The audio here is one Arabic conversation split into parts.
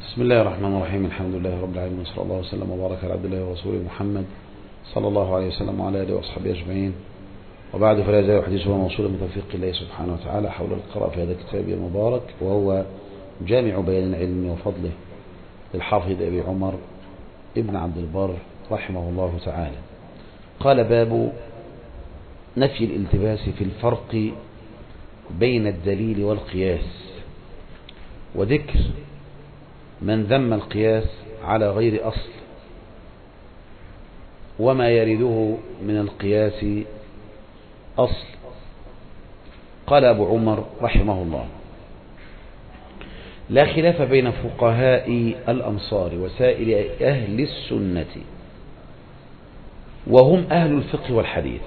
بسم الله الرحمن الرحيم. الحمد لله رب العالمين، وصلى الله وسلم وبارك على عبد الله ورسوله محمد صلى الله عليه وسلم وعلى اله واصحابه اجمعين، وبعد، فلا يزال حديثنا موصولا بتوفيق الله سبحانه وتعالى حول القراءة في هذا الكتاب المبارك، وهو جامع بيان العلم وفضله للحافظ أبي عمر ابن عبد البر رحمه الله تعالى. قال: باب نفي الالتباس في الفرق بين الدليل والقياس، وذكر من ذم القياس على غير أصل، وما يرده من القياس أصل. قال أبو عمر رحمه الله: لا خلاف بين فقهاء الأمصار وسائر أهل السنة، وهم أهل الفقه والحديث،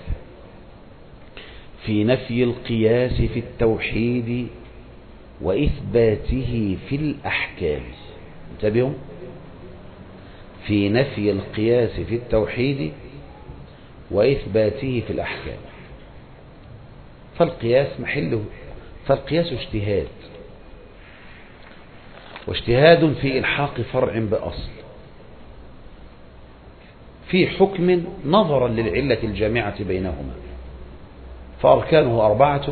في نفي القياس في التوحيد وإثباته في الأحكام. انتبهوا، في نفي القياس في التوحيد وإثباته في الأحكام. فالقياس اجتهاد، واجتهاد في إلحاق فرع بأصل في حكم نظرا للعلة الجامعة بينهما، فأركانه 4: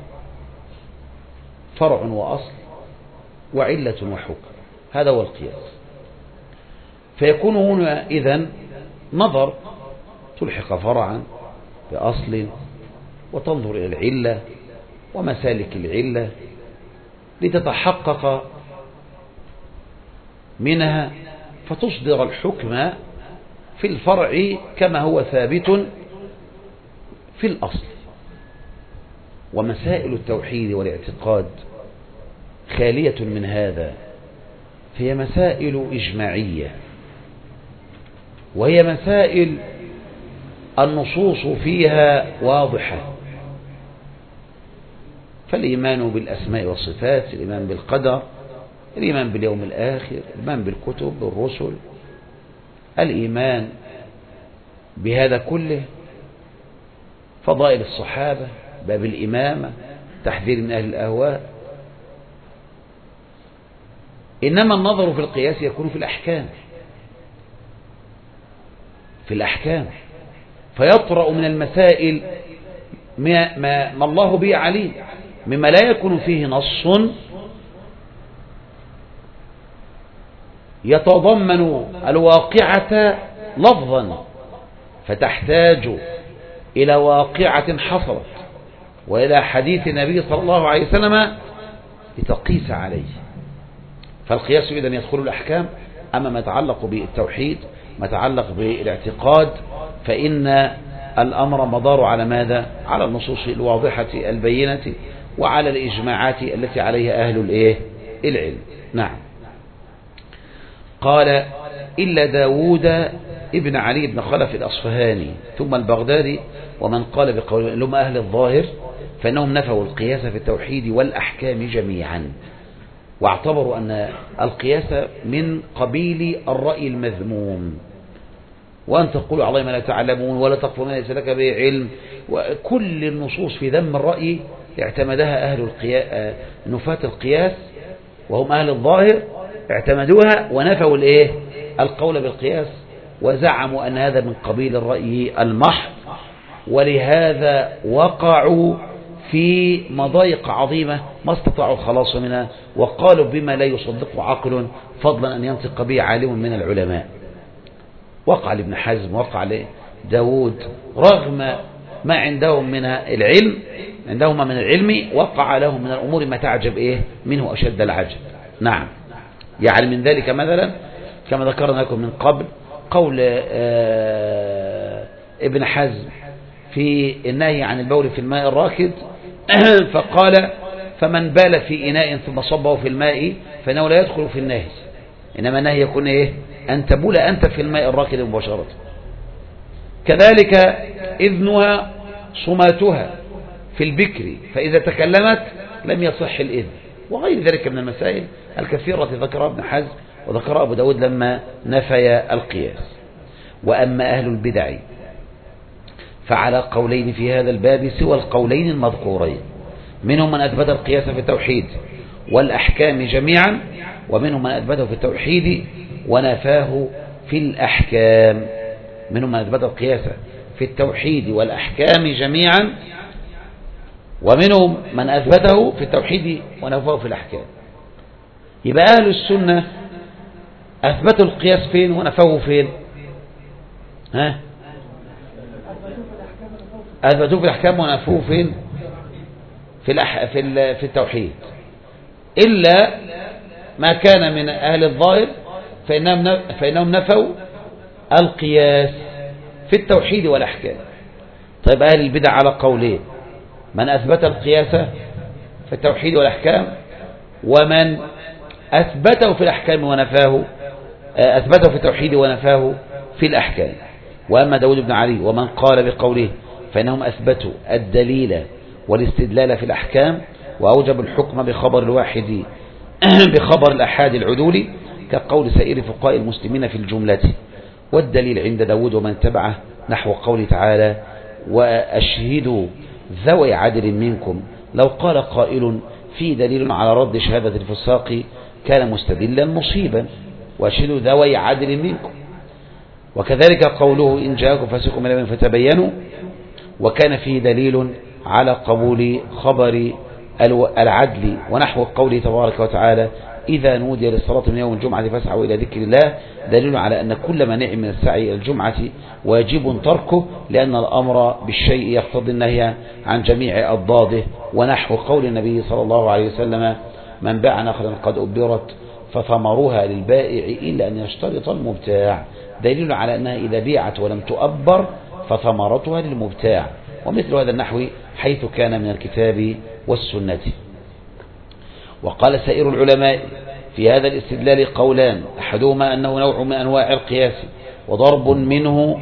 فرع وأصل وعلة وحكم. هذا هو القياس. فيكون هنا إذن نظر، تلحق فرعا بأصل وتنظر إلى العلة ومسالك العلة لتتحقق منها، فتصدر الحكم في الفرع كما هو ثابت في الأصل. ومسائل التوحيد والاعتقاد خالية من هذا، فهي مسائل إجماعية، وهي مسائل النصوص فيها واضحة. فالإيمان بالأسماء والصفات، الإيمان بالقدر، الإيمان باليوم الآخر، الإيمان بالكتب بالرسل، الإيمان بهذا كله، فضائل الصحابة، باب الإمامة، تحذير من أهل الأهواء. إنما النظر في القياس يكون في الأحكام، فيطرأ من المسائل ما الله به عليم، مما لا يكون فيه نص يتضمن الواقعة لفظا، فتحتاج إلى واقعة حصلت وإلى حديث النبي صلى الله عليه وسلم لتقيس عليه. فالقياس إذن يدخل الأحكام. أما ما يتعلق بالتوحيد، ما يتعلق بالاعتقاد، فإن الأمر مدار على ماذا؟ على النصوص الواضحة البينة وعلى الإجماعات التي عليها أهل العلم. نعم. قال: إلا داود ابن علي بن خلف الأصفهاني ثم البغدادي ومن قال بقول لهم أهل الظاهر، فإنهم نفوا القياس في التوحيد والأحكام جميعا، واعتبروا أن القياس من قبيل الرأي المذموم، وأن تقولوا على ما لا تعلمون ولا تقفوا ما ليس لك به علم. وكل النصوص في ذم الرأي اعتمدها أهل نفاة القياس، وهم أهل الظاهر، اعتمدوها ونفوا القول بالقياس، وزعموا أن هذا من قبيل الرأي المحض. ولهذا وقعوا في مضايق عظيمة ما استطاعوا الخلاص منها، وقالوا بما لا يصدق عقل، فضلا أن ينطق به عالم من العلماء. وقع لابن حزم، وقع لداود، رغم ما عندهم من العلم، عندهما من العلم، وقع لهم من الأمور ما تعجب منه أشد العجب. نعم. يعني من ذلك مثلا كما ذكرنا لكم من قبل قول ابن حزم في النهي عن البول في الماء الراكد، فقال: فمن بال في إناء ثم صبه في الماء فإنه لا يدخل في النهي، إنما النهي يكون أن تبول أنت في الماء الراكد مباشرة. كذلك إذنها صماتها في البكر، فإذا تكلمت لم يصح الإذن، وغير ذلك من المسائل الكثيرة التي ذكرها ابن حزم وذكرها أبو داود لما نفي القياس. وأما أهل البدع فعلى قولين في هذا الباب سوى القولين المذكورين، منهم من أثبت القياس في التوحيد والأحكام جميعا، ومنهم من أثبته في التوحيد ونفاه في الأحكام. منهم من أثبت القياس في التوحيد والأحكام جميعا، ومنهم من أثبته في التوحيد ونفاه في الأحكام. يبقى أهل السنة أثبتوا القياس فين ونفوه فين؟ أثبتوه في الأحكام ونفوه فين؟ في التوحيد، إلا ما كان من أهل الظاهر فإنهم نفوا القياس في التوحيد والأحكام. طيب أهل البدع على قولين: من أثبت القياس في التوحيد والأحكام، ومن أثبته في الأحكام ونفاه، أثبته في التوحيد ونفاه في الأحكام. وأما داود بن علي ومن قال بقوله فإنهم أثبتوا الدليل والاستدلال في الأحكام، وأوجب الحكم بخبر الواحد بخبر الأحاد العدول، كقول سائر فقهاء المسلمين في الجملة. والدليل عند داود ومن تبعه نحو قوله تعالى: وأشهدوا ذوي عدل منكم. لو قال قائل في دليل على رد شهادة الفساق كان مستدلا مصيبا: وأشهدوا ذوي عدل منكم. وكذلك قوله: إن جاءكم فاسق بنبأ فتبينوا، وكان فيه دليل على قبول خبر العدل، ونحو قوله تبارك وتعالى: إذا نودي للصلاة من يوم الجمعة فاسعوا إلى ذكر الله، دليل على أن كل منع من السعي إلى الجمعة واجب تركه، لأن الأمر بالشيء يقتضي النهي عن جميع أضداده، ونحو قول النبي صلى الله عليه وسلم: من باع نخلا قد أبرت فثمرها للبائع إلا أن يشترط المبتاع، دليل على أنها إذا بيعت ولم تؤبر فثمرتها للمبتاع. ومثل هذا النحو حيث كان من الكتاب والسنة. وقال سائر العلماء في هذا الاستدلال قولان: أحدهما أنه نوع من أنواع القياس وضرب منه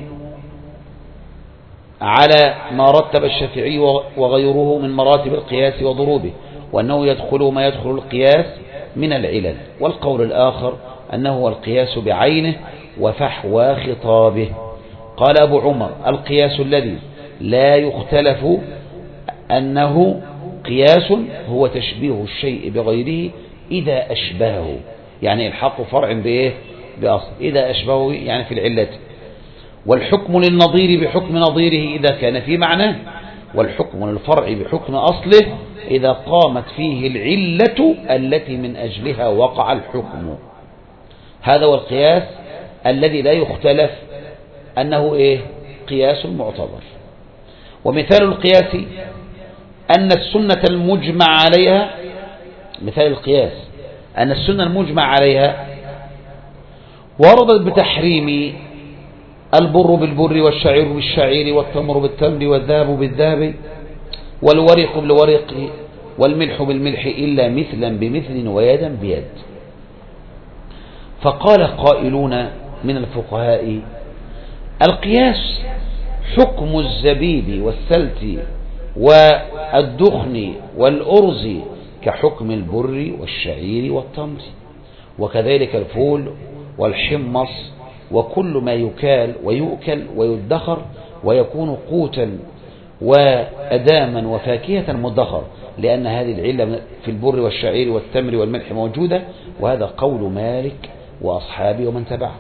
على ما رتب الشافعي وغيره من مراتب القياس وضروبه، وأنه يدخل ما يدخل القياس من العلل. والقول الآخر أنه هو القياس بعينه وفحوى خطابه. قال أبو عمر: القياس الذي لا يختلف أنه قياس هو تشبيه الشيء بغيره إذا أشبهه، يعني الحق فرع بإيه؟ بأصل، إذا أشبهه يعني في العلة. والحكم للنظير بحكم نظيره إذا كان في معناه، والحكم للفرع بحكم أصله إذا قامت فيه العلة التي من أجلها وقع الحكم. هذا هو القياس الذي لا يختلف أنه إيه؟ قياس معتبر. ومثال القياس أن السنة المجمع عليها، مثال القياس أن السنة المجمع عليها وردت بتحريم البر بالبر والشعير بالشعير والتمر بالتمر والذهب بالذهب والورق بالورق والملح بالملح إلا مثلا بمثل ويدا بيد. فقال قائلون من الفقهاء: القياس حكم الزبيب والسلت والدخن والأرز كحكم البر والشعير والتمر، وكذلك الفول والحمص وكل ما يكال ويؤكل ويدخر ويكون قوتا وأداما وفاكهة مدخر، لأن هذه العلة في البر والشعير والتمر والملح موجودة. وهذا قول مالك وأصحابه ومن تبعه.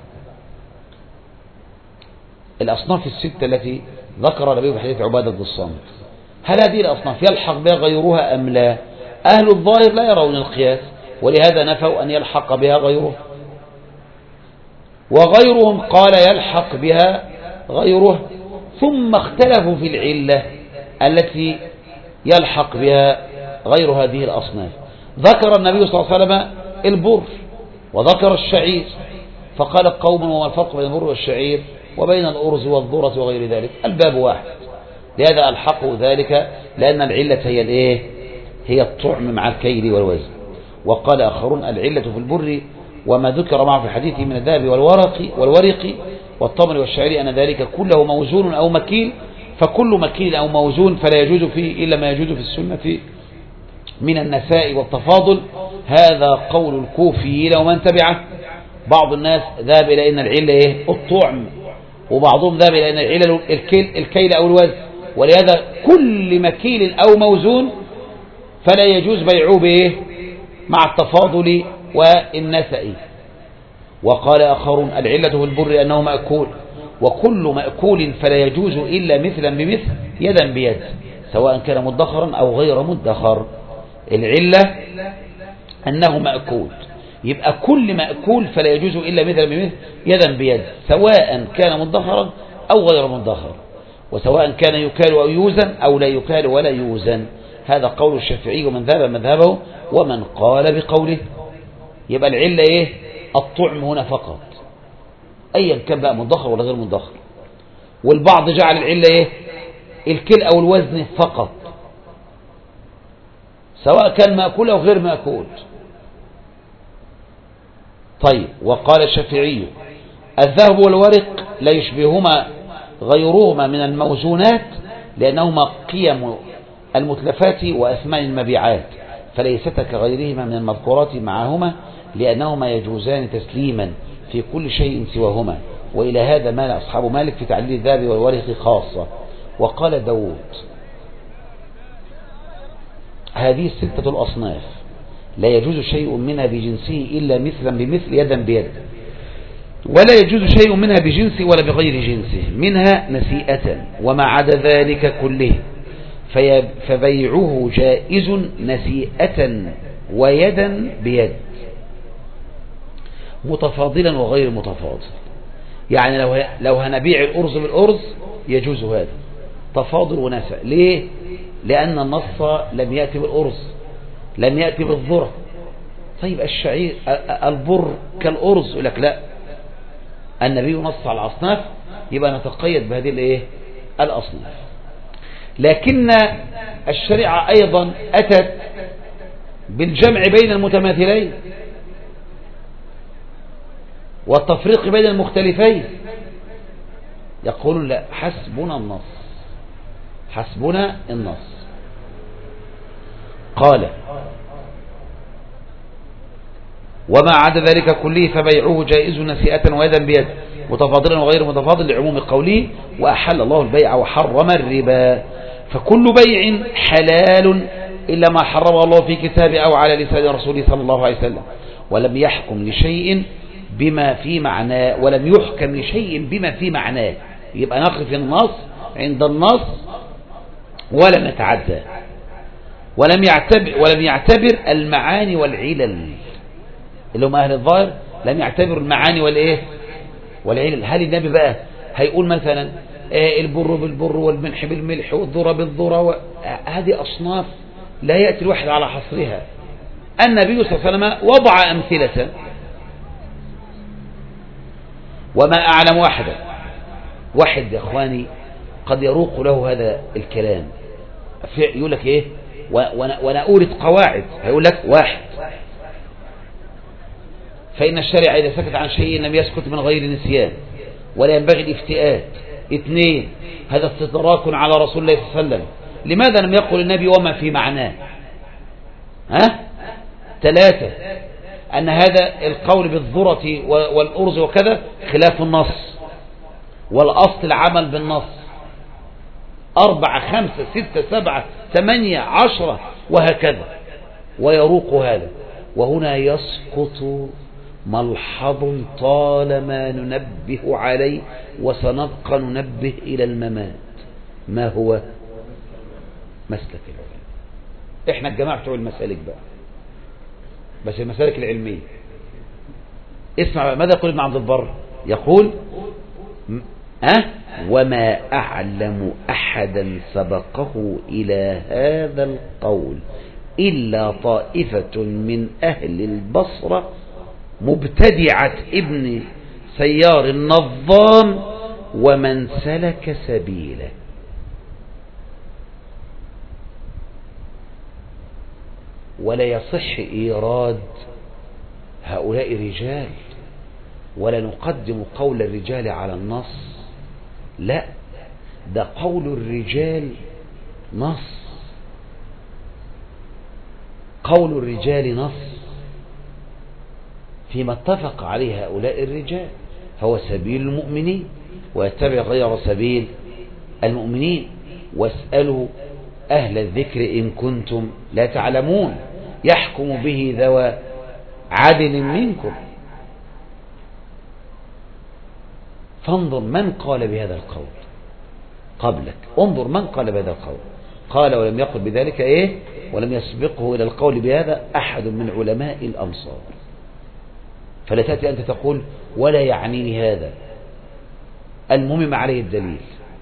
الأصناف الستة التي ذكر النبي في حديث عبادة بن الصامت، هل هذه الأصناف يلحق بها غيرها أم لا؟ أهل الظاهر لا يرون القياس، ولهذا نفوا أن يلحق بها غيره، وغيرهم قال يلحق بها غيره، ثم اختلفوا في العلة التي يلحق بها غير هذه الأصناف. ذكر النبي صلى الله عليه وسلم البر وذكر الشعير، فقال قوم: وما الفرق بين البر والشعير وبين الأرز والذرة وغير ذلك؟ الباب واحد. لهذا ألحقوا ذلك، لأن العلة هي الإيه؟ هي الطعم مع الكيل والوزن. وقال آخرون: العلة في البر وما ذكر معه في الحديث من الذهب والورق والتمر والشعير أن ذلك كله موزون أو مكيل، فكل مكيل أو موزون فلا يجوز فيه إلا ما يجوز في السنة من النساء والتفاضل. هذا قول الكوفيين ومن تبعه. بعض الناس ذهب إلى أن العلة إيه؟ الطعم، وبعضهم ذهب إلى أن العلة الكيل أو الوزن. ولهذا كل مكيل أو موزون فلا يجوز بيعه بإيه؟ مع التفاضل والنسائي. وقال آخرون العلة في البر أنه مأكول، وكل مأكول فلا يجوز إلا مثلا بمثل يدا بيد سواء كان مدخرا أو غير مدخر. العلة أنه مأكول، يبقى كل مأكول فلا يجوز إلا مثلا بمثل يدا بيد سواء كان مدخرا أو غير مدخر، وسواء كان يكال أو يوزن أو لا يكال ولا يوزن. هذا قول الشافعي ومن ذهب مذهبه ومن قال بقوله. يبقى العلة إيه؟ الطعم هنا فقط، أيا كان بقى مدخر ولا غير مدخر. والبعض جعل العلة إيه؟ الكل أو الوزن فقط، سواء كان مأكول أو غير مأكول. طيب، وقال الشافعي الذهب والورق لا يشبههما غيرهما من الموزونات لأنهما قيم المتلفات وأثمان المبيعات، فليستا كغيرهما من المذكورات معهما لأنهما يجوزان تسليما في كل شيء سواهما. وإلى هذا مال أصحاب مالك في تعليل الذهب والورق خاصة. وقال داود هذه الستة الأصناف لا يجوز شيء منها بجنسه إلا مثلا بمثل يدا بيد، ولا يجوز شيء منها بجنسه ولا بغير جنسه، منها نسيئة وما عدا ذلك كله فبيعه جائز نسيئة ويدا بيد متفاضلا وغير متفاضل. يعني لو هنبيع الأرز بالأرز يجوز هذا تفاضل ونسأ. ليه؟ لأن النص لم يأتي بالأرز، لم يأتي بالذرة. طيب الشعير البر كالأرز، يقول لك لا، النبي نص على الأصناف، يبقى نتقيد بهذه الايه؟ الأصناف. لكن الشريعة أيضا أتت بالجمع بين المتماثلين والتفريق بين المختلفين. يقولون لا، حسبنا النص، حسبنا النص. قال وما عدا ذلك كله فبيعه جائز نسيئة ويدا بيد متفاضلا وغير متفاضل لعموم قوله وأحل الله البيع وحرم الربا. فكل بيع حلال إلا ما حرم الله في كتابه أو على لسان رسوله صلى الله عليه وسلم، ولم يحكم لشيء بما في معناه، ولم يحكم لشيء بما في معناه. يبقى نقف النص عند النص ولم نتعدى، ولم يعتبر المعاني والعلل اللي هم أهل الظاهر، لم يعتبر المعاني والإيه والعلل. هل النبي بقى هيقول مثلا البر بالبر والملح بالملح والذرة بالذرة هذه أصناف لا يأتي الواحد على حصرها. النبي صلى الله عليه وسلم وضع أمثلة، وما أعلم واحد يا أخواني قد يروق له هذا الكلام، يقول لك إيه وأنا أورد قواعد، هيقول لك واحد، فإن الشرع إذا سكت عن شيء لم يسكت من غير نسيان ولا ينبغي الافتئات. 2 هذا استدراك على رسول الله صلى الله عليه وسلم، لماذا لم يقل النبي وما في معناه؟ 3 أن هذا القول بالذرة والأرز وكذا خلاف النص، والأصل العمل بالنص. 4 5 6 7 8 10 وهكذا، ويروق هذا. وهنا يسقط ملحظ طالما ننبه عليه وسنبقى ننبه إلى الممات. ما هو؟ مسلك العلماء. احنا الجماعة بتوع المسالك بقى، بس المسالك العلمية. اسمع ماذا يقول ابن عبد البر؟ يقول وما أعلم أحدا سبقه إلى هذا القول إلا طائفة من أهل البصرة مبتدعة ابن سيار النظام ومن سلك سبيله. ولا يصح إيراد هؤلاء رجال، ولا نقدم قول الرجال على النص، لا، ده قول الرجال نص، قول الرجال نص فيما اتفق عليه هؤلاء الرجال، هو سبيل المؤمنين، ويتبع غير سبيل المؤمنين. واسألوا أهل الذكر إن كنتم لا تعلمون، يحكم به ذوى عدل منكم. فانظر من قال بهذا القول قبلك، انظر من قال بهذا القول. قال ولم يقل بذلك ايه؟ ولم يسبقه الى القول بهذا احد من علماء الامصار. فلا تأتي انت تقول ولا يعنيني هذا، المهم عليه الدليل.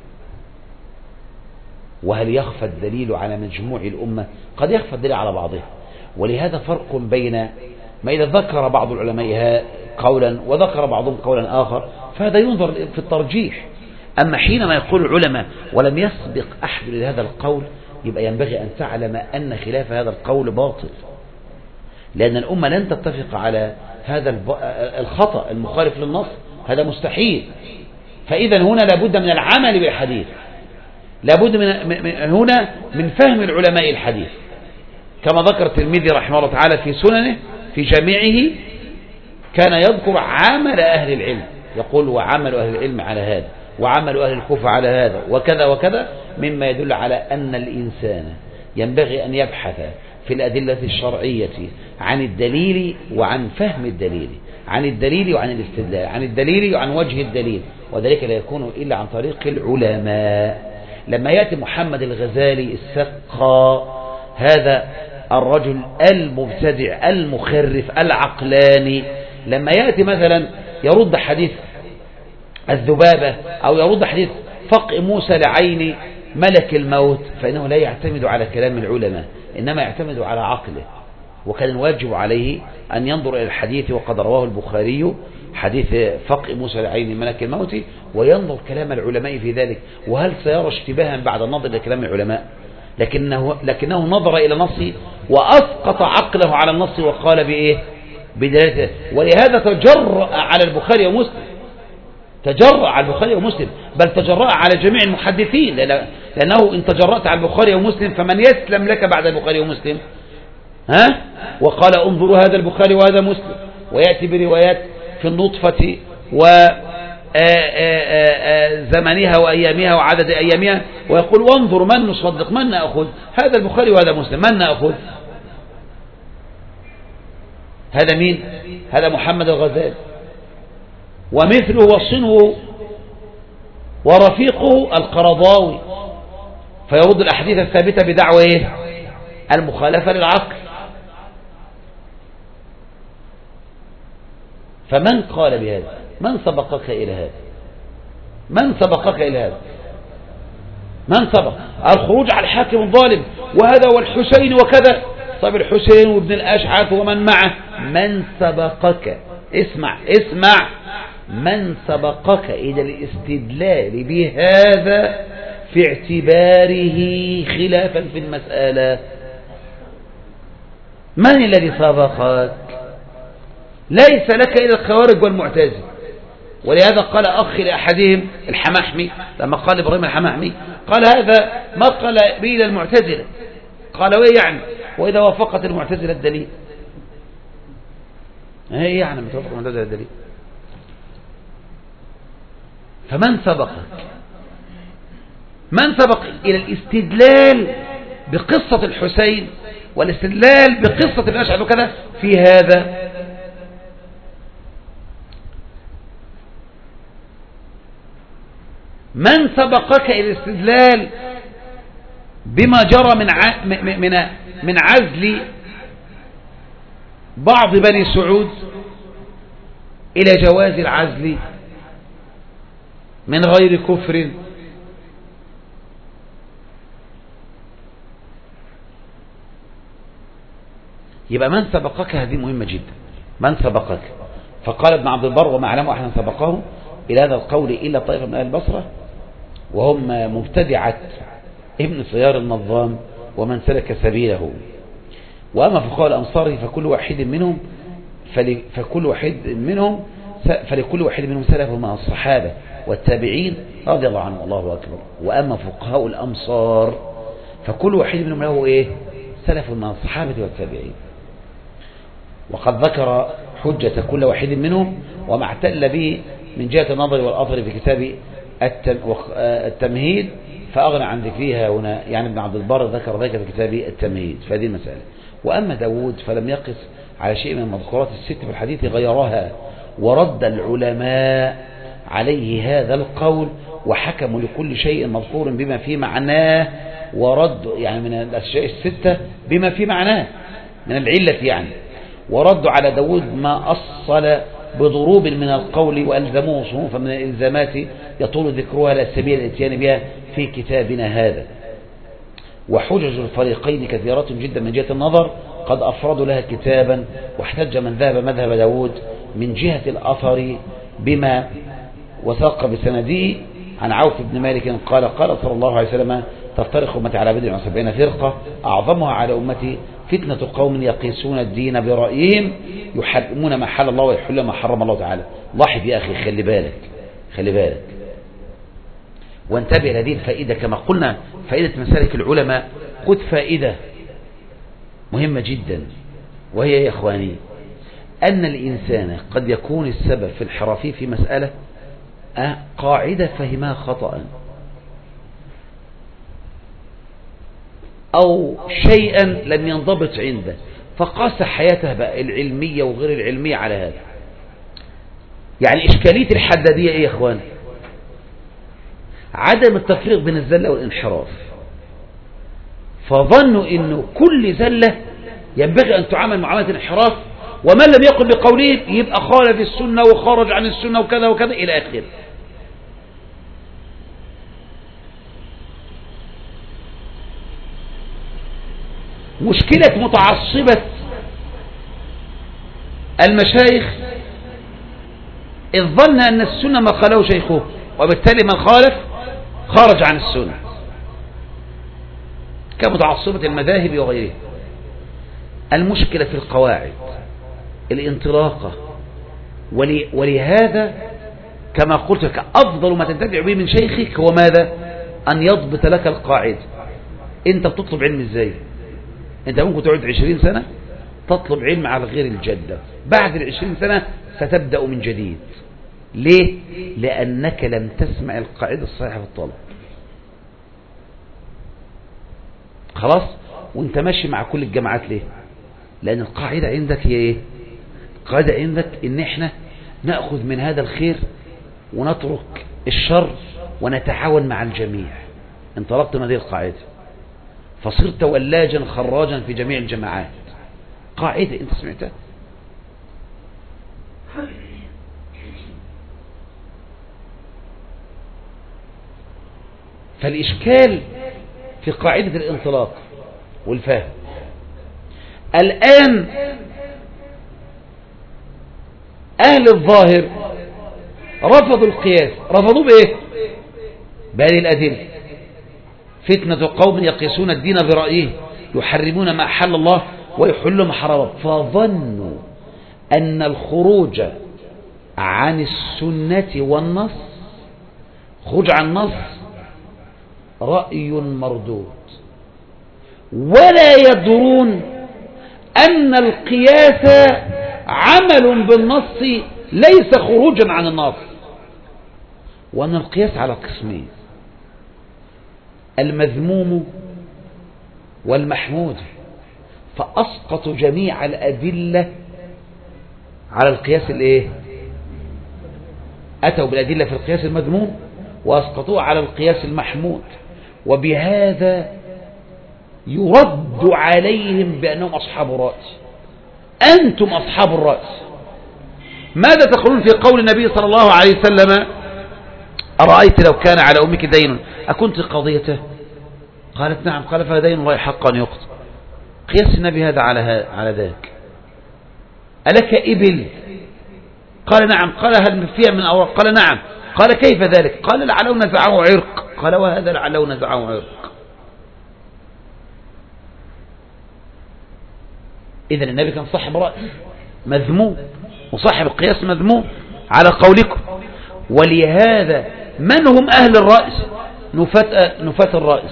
وهل يخفى الدليل على مجموع الأمة؟ قد يخفى الدليل على بعضها. ولهذا فرق بين ما إذا ذكر بعض العلماء قولا وذكر بعضهم قولا آخر فهذا ينظر في الترجيح. أما حينما يقول العلماء ولم يسبق أحد لهذا القول يبقى ينبغي أن تعلم أن خلاف هذا القول باطل، لأن الأمة لن تتفق على هذا الخطأ المخالف للنص، هذا مستحيل. فإذا هنا لابد من العمل بالحديث، لابد هنا من فهم العلماء الحديث، كما ذكر الترمذي رحمه الله تعالى في سننه في جامعه كان يذكر عمل أهل العلم، يقول وعمل أهل العلم على هذا، وعمل أهل الكوفة على هذا، وكذا وكذا، مما يدل على أن الإنسان ينبغي أن يبحث في الأدلة الشرعية عن الدليل وعن فهم الدليل، عن الدليل وعن الاستدلال، عن الدليل وعن وجه الدليل، وذلك لا يكون إلا عن طريق العلماء. لما يأتي محمد الغزالي السقا هذا الرجل المبتدع المخرف العقلاني، لما يأتي مثلا يرد حديث الذبابة أو يرد حديث فقء موسى لعين ملك الموت، فإنه لا يعتمد على كلام العلماء، إنما يعتمد على عقله. وكان الواجب عليه أن ينظر إلى الحديث، وقد رواه البخاري حديث فقء موسى لعين ملك الموت، وينظر كلام العلماء في ذلك، وهل سيرى اشتباها بعد النظر إلى كلام العلماء؟ لكنه نظر إلى نصه وأسقط عقله على النص وقال بإيه؟ بدلالته. ولهذا تجرأ على البخاري ومسلم، تجرأ على البخاري ومسلم، بل تجرأ على جميع المحدثين، لأنه إن تجرأت على البخاري ومسلم فمن يسلم لك بعد البخاري ومسلم؟ وقال انظروا هذا البخاري وهذا مسلم، ويأتي بروايات في النطفة وزمنها وأيامها وعدد أيامها، ويقول وانظر من نصدق من نأخذ، هذا البخاري وهذا مسلم، من نأخذ؟ هذا مين؟ هذا محمد الغزالي، ومثله وصنه ورفيقه القرضاوي، فيرد الأحاديث الثابتة بدعوة إيه؟ المخالفة للعقل. فمن قال بهذا؟ من سبقك إلى هذا؟ من سبقك إلى هذا؟ من سبق؟ الخروج على الحاكم الظالم، وهذا والحسين وكذا. طيب الحسين وابن الأشعث ومن معه، من سبقك؟ اسمع اسمع، من سبقك إلى الاستدلال بهذا في اعتباره خلافا في المسألة؟ من الذي سبقك؟ ليس لك إلى الخوارج والمعتزلة. ولهذا قال أخ لأحدهم الحمحمي لما قال إبراهيم الحمحمي، قال هذا ما قال به إلى المعتزلة. قال وإيه يعني؟ وإذا وافقت المعتزلة الدليل، ايه يعني متوافق المعتزلة الدليل؟ فمن سبقك؟ من سبق إلى الاستدلال بقصة الحسين والاستدلال بقصة الأشعث وكذا في هذا؟ من سبقك إلى الاستدلال بما جرى من عزل بعض بني سعود إلى جواز العزل من غير كفر؟ يبقى من سبقك هذه مهمة جدا، من سبقك. فقال ابن عبد البر وما أعلم أحد سبقه إلى هذا القول إلا طائفة من أهل البصرة، وهم مبتدعة ابن صيار النظام ومن سلك سبيله. وأما فقهاء الأمصار فلكل واحد منهم سلف مع الصحابة والتابعين رضي الله عنهم، الله أكبر. وأما فقهاء الأمصار فكل واحد منهم له إيه؟ سلف مع الصحابة والتابعين. وقد ذكر حجة كل واحد منهم وما اعتل به من جهة النظر والأثر في كتاب التمهيد، فأغنى عن ذكرها هنا. يعني ابن عبد البر ذكر ذلك في كتاب التمهيد في هذه المسألة. وأما داود فلم يقس على شيء من المذكورات الست في الحديث غيرها، ورد العلماء عليه هذا القول وحكموا لكل شيء مذكور بما في معناه، ورد يعني من الأشياء الستة بما في معناه من العلة يعني، وردوا على داود ما أصل بضروب من القول وألزموه صنوفا من الإلزامات يطول ذكرها لا سبيل الاتيان بها في كتابنا هذا. وحجج الفريقين كثيرة جدا من جهة النظر قد أفردوا لها كتابا، واحتج من ذهب مذهب داود من جهة الأثر بما وثق بسنده عن عوف بن مالك قال قال صلى الله عليه وسلم تفترق أمتي على 70 فرقة أعظمها على أمتي فتنة قوم يقيسون الدين برأيهم يحرمون ما حل الله ويحلون ما حرم الله تعالى. لاحظ يا أخي، خلي بالك خلي بالك وانتبه لهذه الفائدة. كما قلنا فائدة مسالك العلماء، خذ فائدة مهمة جدا، وهي يا إخواني أن الإنسان قد يكون السبب في انحرافه في مسألة قاعدة فهمها خطأ، أو شيئا لم ينضبط عنده فقاس حياته بقى العلمية وغير العلمية على هذا. يعني إشكالية الحدادية إيه يا إخوان؟ عدم التفريق بين الزلة والانحراف، فظنوا إنه كل زلة ينبغي أن تعامل معاملة الانحراف، ومن لم يقل بقوله يبقى خالف السنة وخرج عن السنة وكذا وكذا إلى آخره. مشكلة متعصبة المشايخ إذ ظن أن السنة ما خلاه شيخه، وبالتالي من خالف خرج عن السنة، كمتعصبة المذاهب وغيرها. المشكلة في القواعد الانطلاقة، ولهذا كما قلت لك أفضل ما تنتفع به من شيخك هو ماذا؟ أن يضبط لك القاعدة. أنت بتطلب علم إزاي؟ أنت ممكن تقعد 20 سنة تطلب علم على غير الجدة، بعد 20 سنة ستبدأ من جديد. ليه؟ لأنك لم تسمع القاعدة الصحيحة في الطلب. خلاص؟ وانت ماشي مع كل الجماعات ليه؟ لأن القاعدة عندك هي ايه؟ القاعدة عندك ان احنا نأخذ من هذا الخير ونترك الشر ونتعاون مع الجميع. انطلقت من هذه القاعدة فصرت ولاجا خراجا في جميع الجماعات. قاعدة انت سمعتها. فالإشكال في قاعدة الانطلاق والفهم. الآن أهل الظاهر رفضوا القياس. رفضوه بإيه؟ بهذه الأدلة: فتنة قوم يقيسون الدين برأيه يحرمون ما أحل الله ويحلون ما حرم. فظنوا أن الخروج عن السنة والنص، خروج عن النص رأي مردود، ولا يدرون أن القياس عمل بالنص ليس خروجا عن النص، وأن القياس على قسمين: المذموم والمحمود. فأسقطوا جميع الأدلة على القياس الايه؟ أتوا بالأدلة في القياس المذموم وأسقطوها على القياس المحمود، وبهذا يرد عليهم بأنهم أصحاب الرأس. أنتم أصحاب الرأس. ماذا تقولون في قول النبي صلى الله عليه وسلم: أرأيت لو كان على أمك دين أكنت قضيته؟ قالت: نعم. قال: فدين الله حق أن يقضى. قياس النبي هذا على ذاك. ألك إبل؟ قال: نعم. قال: هل فيها من أوراق؟ قال: نعم. قال: كيف ذلك؟ قال: لعله نزعه عرق. قال: وهذا لعله نزعه عرق. إذن النبي كان صاحب رأس مذموم، وصاحب القياس مذموم على قولكم. ولهذا من هم أهل الرأس؟ نفاة الرأس.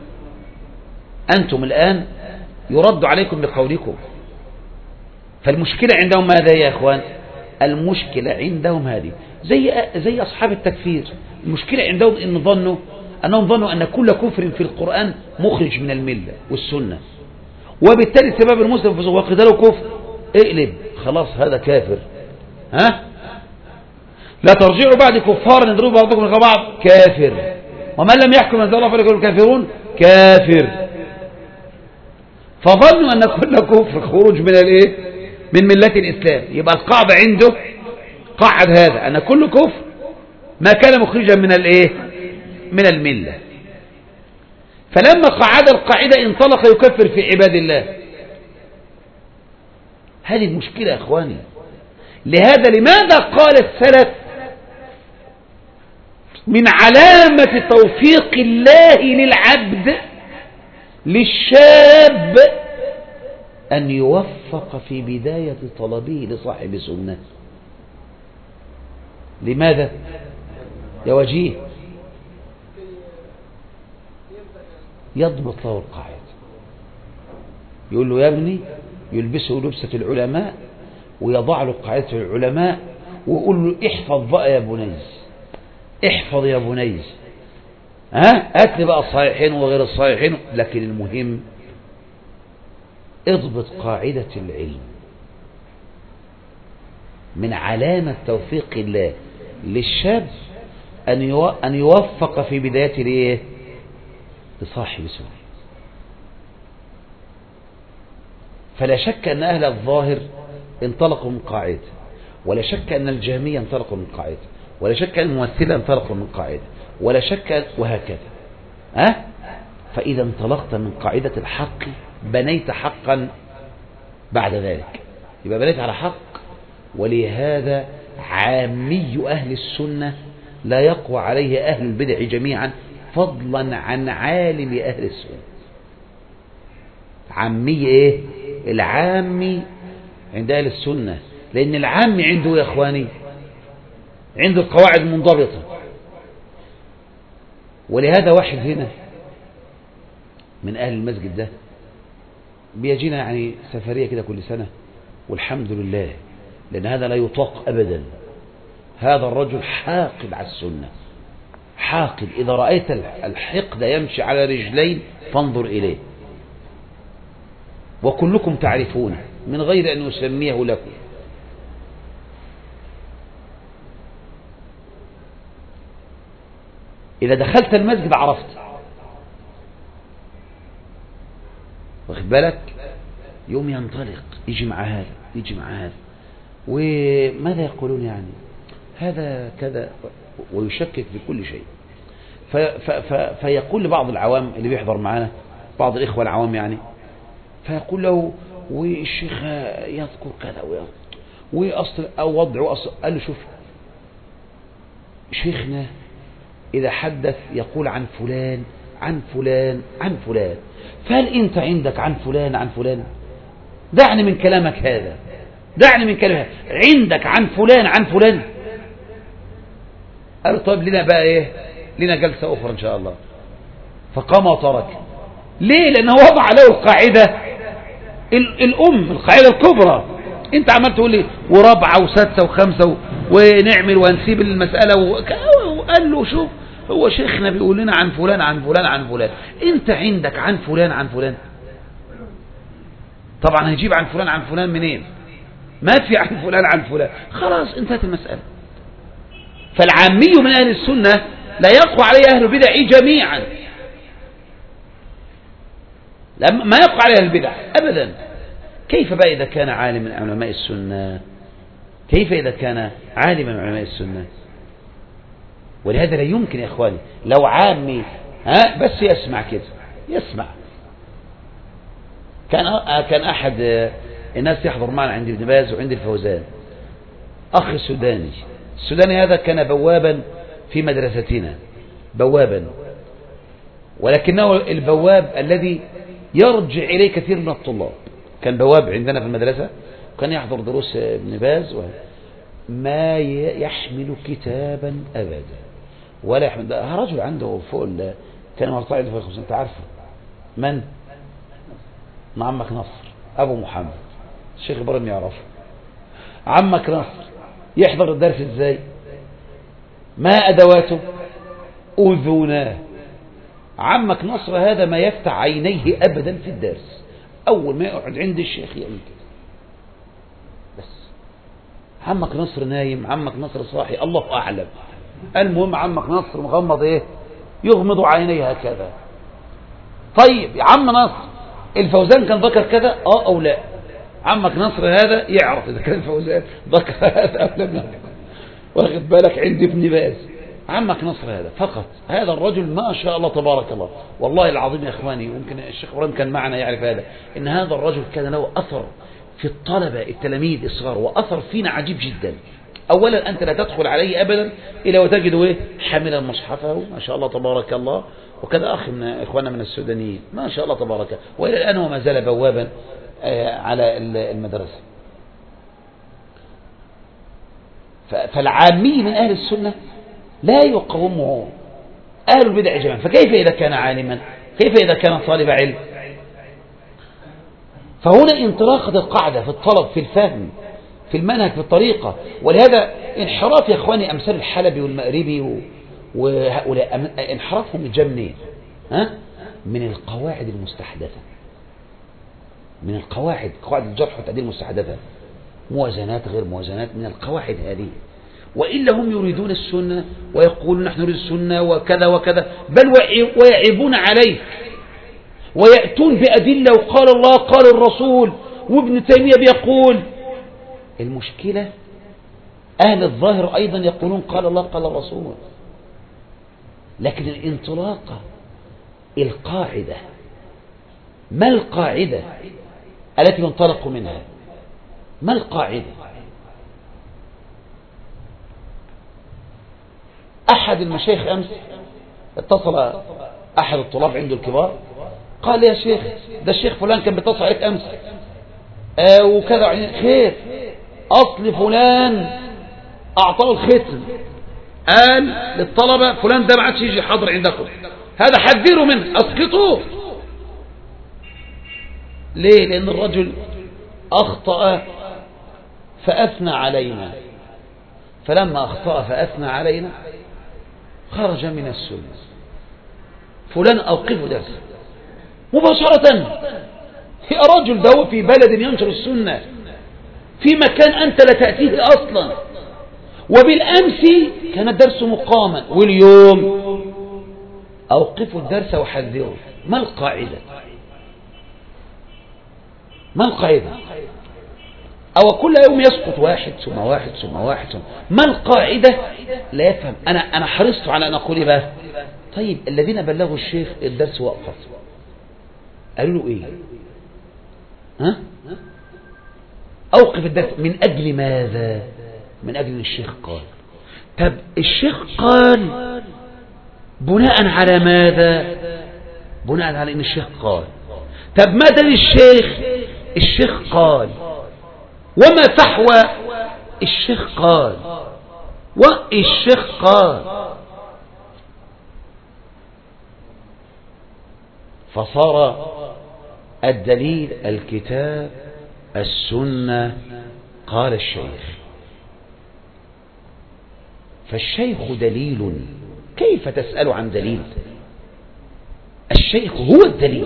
أنتم الآن يرد عليكم بقولكم. فالمشكلة عندهم ماذا يا أخوان؟ المشكلة عندهم هذه زي أصحاب التكفير. المشكلة عندهم أنهم ظنوا أن كل كفر في القرآن مخرج من الملة والسنة، وبالتالي سبب المسلم في وقتله كفر. اقلب خلاص هذا كافر. ها؟ لا ترجعوا بعد كفارا يضربوا بعضكم رقاب بعض، كافر. ومن لم يحكم ما أنزل الله فأولئك هم الكافرون، كافر. فظنوا أن كل كفر خروج من الايه؟ من ملة الإسلام. يبقى القاعدة عنده قاعد هذا أن كل كفر ما كان مخرجا من الايه؟ من الملة. فلما قعد القاعدة انطلق يكفر في عباد الله. هذه المشكلة يا اخواني. لهذا لماذا قال السلف من علامة توفيق الله للعبد للشاب أن يوفق في بداية طلبه لصاحب سنة؟ لماذا يا وجيه؟ يضبط له القاعدة، يقول له يا ابني، يلبسه لبسة العلماء ويضع له قاعدة العلماء ويقول له احفظ بقى يا بني، احفظ يا بني. هات لي بقى الصحيحين وغير الصحيحين، لكن المهم اضبط قاعدة العلم. من علامة توفيق الله للشاب أن يوفق في بداية الايه؟ لصاحب سنة. فلا شك أن أهل الظاهر انطلقوا من قاعدة، ولا شك أن الجهمية انطلقوا من قاعدة، ولا شك أن الممثلة انطلقوا من قاعدة، ولا شك وهكذا. فإذا انطلقت من قاعدة الحق بنيت حقا بعد ذلك، يبقى بنيت على حق. ولهذا عامي أهل السنة لا يقوى عليه أهل البدع جميعا، فضلا عن عالم أهل السنة. عامي ايه؟ العامي عند أهل السنة، لأن العامي عنده يا اخواني عنده القواعد منضبطة. ولهذا واحد هنا من أهل المسجد ده بيجينا يعني سفرية كده كل سنة، والحمد لله، لأن هذا لا يطاق أبدا. هذا الرجل حاقد على السنة، حاقد. إذا رأيت الحقد يمشي على رجلين فانظر إليه، وكلكم تعرفونه من غير أن يسميه لكم. إذا دخلت المسجد عرفت، واخد بالك؟ يوم ينطلق يجي مع هذا يجي مع هذا، وماذا يقولون يعني هذا كذا، ويشكك في كل شيء. فيقول لبعض العوام اللي بيحضر معنا، بعض الإخوة العوام يعني، فيقول له والشيخ يذكر كذا وأصل أو وضعه أصل. قال له شوف شيخنا إذا حدث يقول عن فلان عن فلان عن فلان، فهل أنت عندك عن فلان عن فلان؟ دعني من كلامك هذا، دعني من كلامك هذا، عندك عن فلان عن فلان؟ قال طيب لنا بقى إيه، لنا جلسة أخرى إن شاء الله. فقام وترك. ليه؟ لأنه وضع له القاعدة القاعدة الكبرى. أنت عمال تقول لي ورابعة وسادسة وخمسة ونعمل وهنسيب المسألة وقال له شوف هو شيخنا بيقول لنا عن فلان عن فلان عن فلان، أنت عندك عن فلان عن فلان؟ طبعا هيجيب عن فلان عن فلان منين؟ ما في عن فلان عن فلان، خلاص انتهت المسألة. فالعامي من أهل السنة لا يقوى عليه أهل البدع جميعا، ما يقوى عليه أهل البدع أبدا. كيف بقى إذا كان عالم من علماء السنة؟ كيف إذا كان عالما من علماء السنة؟ ولهذا لا يمكن يا إخواني لو عامي بس يسمع كده يسمع. كان أحد الناس يحضر معنا عند ابن باز وعند الفوزان، أخ سوداني. السوداني هذا كان بوابا في مدرستنا، بوابا، ولكنه البواب الذي يرجع إليه كثير من الطلاب. كان بواب عندنا في المدرسة، وكان يحضر دروس ابن باز، ما يحمل كتابا أبدا ولا يحمل. رجل عنده فوق كان مرتعد عنده فوق 50. تعرفه من؟ عمك نصر أبو محمد، الشيخ إبراهيم يعرفه. عمك نصر يحضر الدرس ازاي؟ ما أدواته؟ أذناه. عمك نصر هذا ما يفتح عينيه أبدا في الدرس، أول ما يقعد عند الشيخ يعمل كده. عمك نصر نايم، عمك نصر صاحي، الله أعلم. المهم عمك نصر مغمض إيه، يغمض عينيه هكذا. طيب يا عم نصر، الفوزان كان ذكر كذا أو لا؟ عمك نصر هذا يعرف إذا كان الفوزان ذكر هذا أو لم يذكر. واخد بالك؟ عند ابن باز عمك نصر هذا فقط. هذا الرجل ما شاء الله تبارك الله، والله العظيم يا إخواني، ويمكن الشيخ إبراهيم كان معنا يعرف هذا، إن هذا الرجل كان له أثر في الطلبة التلاميذ الصغار، وأثر فينا عجيب جدا. أولا أنت لا تدخل عليه أبدا إلا وتجده إيه؟ حاملا مصحفه ما شاء الله تبارك الله، وكذا أخ من إخواننا من السودانيين ما شاء الله تبارك، وإلى الآن هو ما زال بوابا على المدرسة. فالعامي من أهل السنة لا يقومه أهل البدع جميعا. فكيف إذا كان عالما؟ كيف إذا كان طالب علم؟ فهنا انطلاقة القاعدة في الطلب، في الفهم، في المنهج، في الطريقة. ولهذا انحراف يا أخواني أمثال الحلبي والمأربي وهؤلاء انحرافهم جاء منين؟ من القواعد المستحدثة، من القواعد، قواعد الجرح والتعديل المستحدثة، موازنات غير موازنات، من القواعد هذه. وإلا هم يريدون السنة ويقولون نحن نريد السنة وكذا وكذا، بل ويعيبون عليك ويأتون بأدلة، وقال الله قال الرسول وابن تيمية بيقول. المشكلة أهل الظاهر أيضا يقولون قال الله قال الرسول، لكن الانطلاقة القاعدة، ما القاعدة التي ينطلق منها؟ ما القاعدة؟ أحد المشايخ أمس اتصل أحد الطلاب عنده الكبار، قال يا شيخ ده الشيخ فلان كان بيتصل عليك أمس وكذا، خير، أصل فلان أعطاه الختم، قال للطلبة فلان ده ما عادش يجي حاضر عندكم، هذا حذروا منه، أسقطوه. ليه؟ لأن الرجل أخطأ فأثنى علينا، فلما أخطأ فأثنى علينا خرج من السنة. فلان أوقفه درس مباشرة. يا رجل ده هو في بلد ينشر السنة، في مكان أنت لا تأتيه أصلا، وبالأمس كان الدرس مقاما، واليوم أوقفوا الدرس وحذروا. ما القاعدة؟ ما القاعدة؟ أو كل يوم يسقط واحد ثم واحد ثم واحد ثم، ما القاعدة؟ لا يفهم. أنا حرصت على أن أقول بقى طيب الذين بلغوا الشيخ الدرس وقف قالوا له إيه؟ أوقف الدرس من أجل ماذا؟ من أجل الشيخ قال. طب الشيخ قال بناء على ماذا؟ بناء على أن الشيخ قال. طب ما دليل الشيخ؟ الشيخ قال. وما فحوى؟ الشيخ قال. والشيخ قال. فصار الدليل الكتاب، السنة، قال الشيخ. فالشيخ دليل، كيف تسأل عن دليل؟ الشيخ هو الدليل.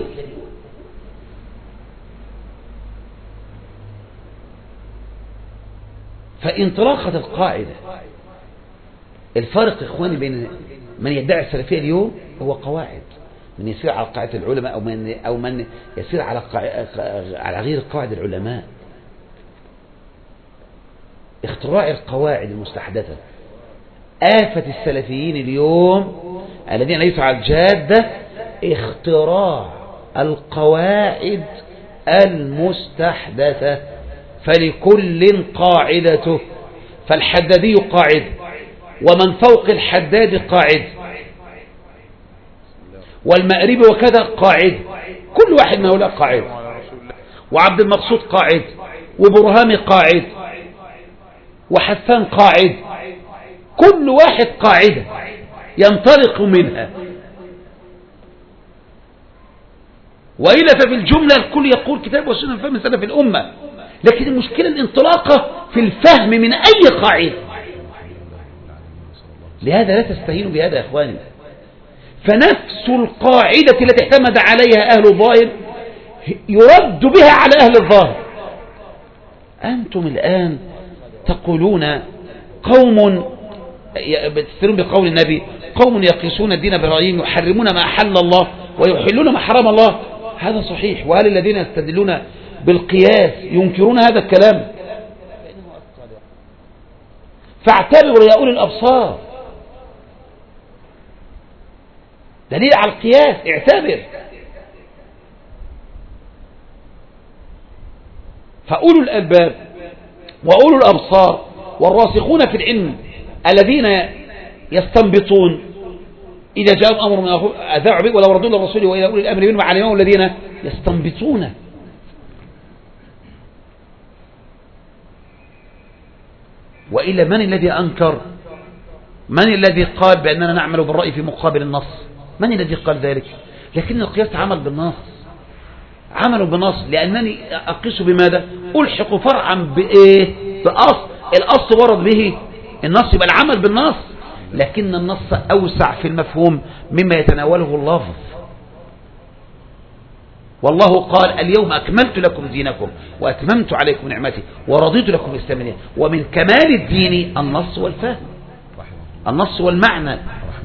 فانطلاقة القاعدة، الفارق إخواني بين من يدعي السلفية اليوم هو قواعد، من يسير على قاعدة العلماء أو من يسير على غير قواعد العلماء. اختراع القواعد المستحدثة. آفة السلفيين اليوم الذين ليسوا على الجادة اختراع القواعد المستحدثة. فلكل قاعدته، فالحدادي قاعد، ومن فوق الحداد قاعد، والمأربي وكذا قاعد، كل واحد من هؤلاء قاعد، وعبد المقصود قاعد، وبرهامي قاعد، وحسان قاعد، كل واحد قاعدة ينطلق منها. وإلا ففي الجملة الكل يقول كتاب وسنة فهم سلف الأمة، لكن المشكلة الانطلاقة في الفهم من أي قاعدة. لهذا لا تستهينوا بهذا يا إخواني. فنفس القاعدة التي اعتمد عليها أهل الظاهر يرد بها على أهل الظاهر. أنتم الآن تقولون قوم بتستدلون بقول النبي قوم يقيسون الدين برأيهم يحرمون ما أحل الله ويحلون ما حرم الله. هذا صحيح. وهل الذين يستدلون بالقياس ينكرون هذا الكلام؟ فاعتبروا يا أولي الأبصار، دليل على القياس، اعتبر. فأولو الألباب وأولو الأبصار والراسخون في العلم الذين يستنبطون إذا جاء أمر من أذاعوا به ولو ردوا للرسول وإلى أولي الأمر منهم علموا الذين يستنبطون. وإلا من الذي أنكر؟ من الذي قال بأننا نعمل بالرأي في مقابل النص؟ من الذي قال ذلك؟ لكن القياس عمل بالنص، عملوا بالنص، لأنني أقيس بماذا؟ ألحق فرعا بإيه؟ بأصل، الأصل ورد به النص، يبقى العمل بالنص. لكن النص أوسع في المفهوم مما يتناوله اللفظ. والله قال اليوم أكملت لكم دينكم وأتممت عليكم نعمتي ورضيت لكم الإسلام دينا. ومن كمال الدين النص والفهم، النص والمعنى.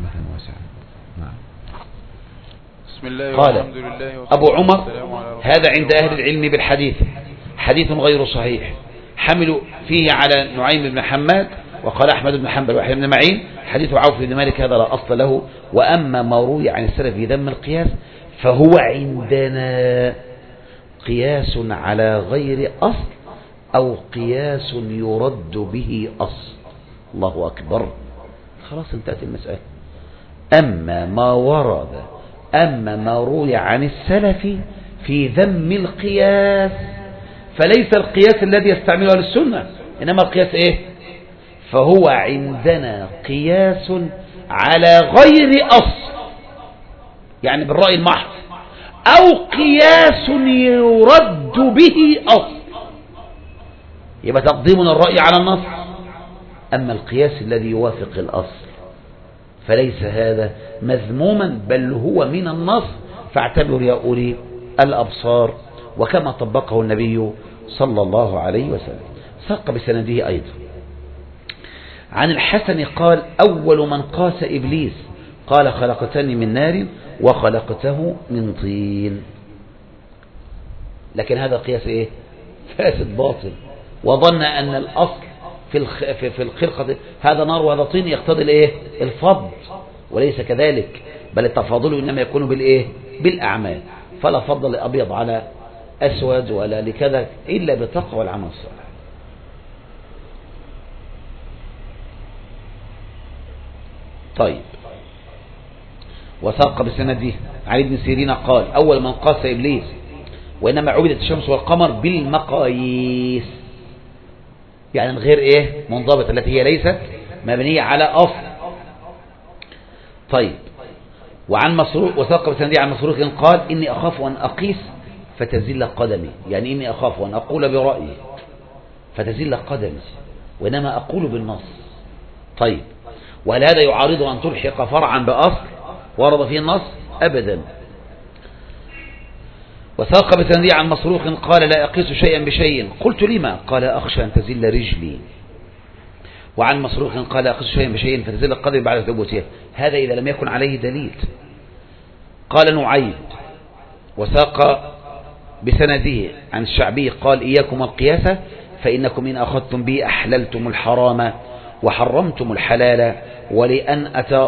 بسم الله قال والحمد لله أبو عمر هذا عند أهل العلم بالحديث حديث غير صحيح، حملوا فيه على نعيم بن حماد، وقال أحمد بن حنبل ويحيى بن معين حديث عوف بن مالك هذا لا أصل له. وأما ما روي عن السلف في ذم القياس فهو عندنا قياس على غير أصل أو قياس يرد به أصل. الله أكبر، خلاص انتهت المسألة. أما ما روي عن السلف في ذم القياس فليس القياس الذي يستعمله أهل السنة، إنما القياس إيه؟ فهو عندنا قياس على غير أصل، يعني بالرأي المحض، أو قياس يرد به أصل. يبقى تقديمنا الرأي على النص. أما القياس الذي يوافق الأصل فليس هذا مذموما، بل هو من النص. فاعتبروا يا أولي الأبصار، وكما طبقه النبي صلى الله عليه وسلم. ساق بسنده أيضا عن الحسن قال أول من قاس إبليس قال خلقتني من نار وخلقته من طين. لكن هذا قياس إيه؟ فاسد باطل، وظن أن الأصل في الخلقة هذا نار وهذا طين يقتضي الإيه؟ الفضل، وليس كذلك، بل التفاضل إنما يكون بالإيه؟ بالأعمال. فلا فضل لأبيض على أسود ولا لكذا إلا بالتقوى والعمل الصالح. طيب، وساق بسنده علي بن سيرين قال أول من قاس إبليس وإنما عبدت الشمس والقمر بالمقاييس، يعني غير إيه؟ منضبطة، التي هي ليست مبنية على أصل. طيب، وعن مسروق وساق بسنده عن مسروق قال إني أخاف أن أقيس فتزل قدمي، يعني إني أخاف أن أقول برأيي فتزل قدمي، وإنما أقول بالنص. طيب، وهل هذا يعارض أن تلحق فرعا بأصل ورد فيه النص؟ أبدا. وساق بسندي عن مسروق قال لا أقيس شيئا بشيء، قلت لما؟ قال أخشى أن تزل رجلي. وعن مسروق قال أقيس شيئا بشيء فتزل قدمي بعد ثبوتها، هذا إذا لم يكن عليه دليل. قال نعيم وساق بسنده عن الشعبي قال إياكم القياس فإنكم إن أخذتم به أحللتم الحرام وحرمتم الحلال، ولأن